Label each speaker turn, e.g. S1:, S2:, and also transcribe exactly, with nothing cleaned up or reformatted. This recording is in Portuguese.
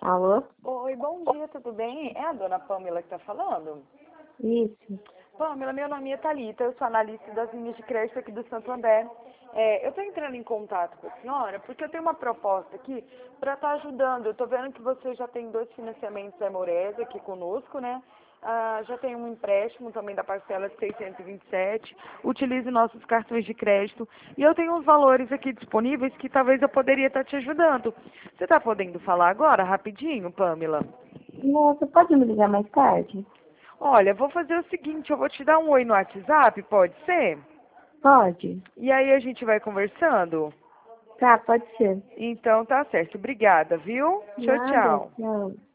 S1: Alô?
S2: Oi, bom dia, tudo bem? É a dona Pamela que está falando?
S1: Isso.
S2: Pamela, meu nome é Thalita, eu sou analista das linhas de crédito aqui do Santander. É, eu estou entrando em contato com a senhora porque eu tenho uma proposta aqui para estar ajudando. Eu estou vendo que você já tem dois financiamentos da Emores aqui conosco, né? Ah, já tem um empréstimo também da parcela de seiscentos e vinte e sete. Utilize nossos cartões de crédito. E eu tenho uns valores aqui disponíveis que talvez eu poderia estar te ajudando. Você está podendo falar agora, rapidinho, Pamela?
S1: Não, você pode me ligar mais tarde?
S2: Olha, vou fazer o seguinte, eu vou te dar um oi no WhatsApp, pode ser?
S1: Pode?
S2: E aí a gente vai conversando?
S1: Tá, pode ser.
S2: Então tá certo. Obrigada, viu? Tchau,
S1: Nada,
S2: tchau.
S1: não.